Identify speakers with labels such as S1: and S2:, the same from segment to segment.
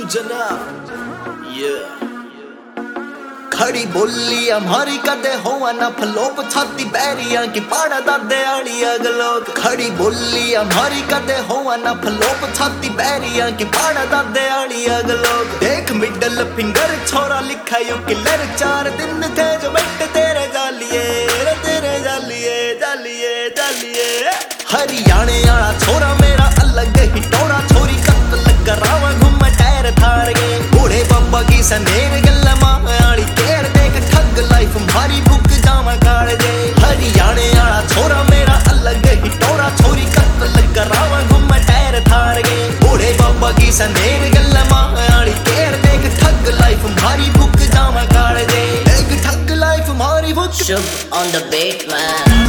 S1: जनाब ये खड़ी बोली हमारी कदे होवा ना फलोप छाती बैरिया की पाड़ा दादे आड़ी अगलोक। खड़ी बोली हमारी कदे होवा ना फलोप छाती बैरिया की पाड़ा दादे आड़ी अगलोक। देख मिडल फिंगर छोरा लिखा यू किलर 4 दिन थे जो बैठ तेरे जालिए जालिए जालिए। हरियाणे आला छोरा मेरा अलग ही टोरा छोरी कत्ल करावा घूम टायर थार गए। बूढ़े बाबा की सनेर गल्ला माड़ी केर देख ठग लाइफ मारी बुक जावा काड़ दे। हरियाणे आला छोरा मेरा अलग ही टोरा छोरी कत्ल करावा घूम टायर थार गए। बूढ़े बाबा की सनेर गल्ला माड़ी केर देख ठग लाइफ मारी बुक जावा काड़ दे। एक ठग लाइफ मारी बुक
S2: Shub on the beat man।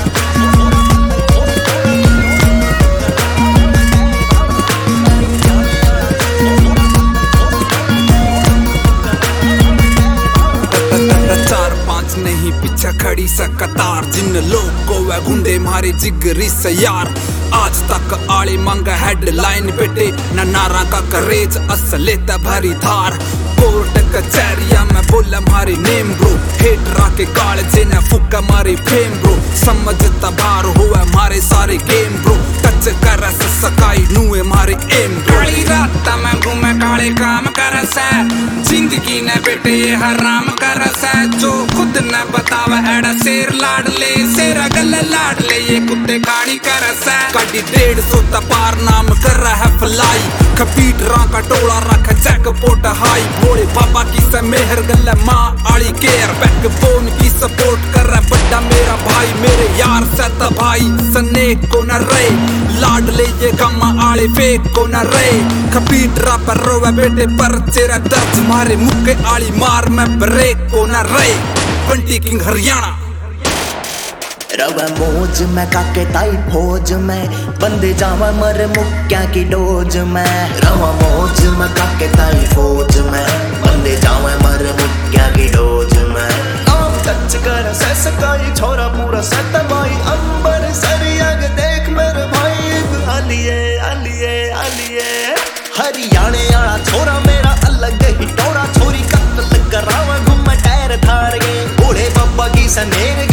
S3: नहीं पीछे खड़ी सा कतार जिन लोग को वह गुंडे मारे जिगरी से यार। आज तक आले मांगा हेडलाइन बेटे न नारा का करेज असले भरी धार। कोर्ट कचहरिया में बोला मारी नेम ब्रो हेटरा के कालजे ने फुका मारी फेम ब्रो। समझता बार हुआ मारे सारे गेम ब्रो टच कर सकाई नुए मारे एम। काली रात में घूमे काले काम कर जिंदगी ने बेटे ये हराम कर जो खुद न बतावा एड़ा शेर लाडले शेरा गल लाडले ये कुत्ते काड़ी कर कड़ी 150 तपार नाम कर रहा है फ्लाई। खपीट रा का टोला रख jackpot high. Bhole Baba की से मेहर गल माँ आली केयर बैकबोन की सपोर्ट कर रहा बड्डा मेरा भाई। मेरे यार से भाई सने को न रहे लाडले ये गम आले फेक को न रहे। खपीट रा पर रोवे बेटे पर चेरा दर्द मारे मुक्के आली मार में ब्रेक को न रहे। बंटी किंग हरियाणा
S1: रवा मौज में काके ताई फौज में बंदे जावा मर मुक्या की डोज में। रवा मौज में काके ताई फौज में बंदे जावा मर मुक्या की डोज में। नाम टच कर सकाई छोरा पूरा सतमाई अंबर सरियग देख मेरे भाई आलिए आलिए आलिए। हरियाणे आला छोरा मेरा अलग ही टोरा छोरी कत्ल करावा घूम टायर थार गए। बूढ़े बाबा की सनेर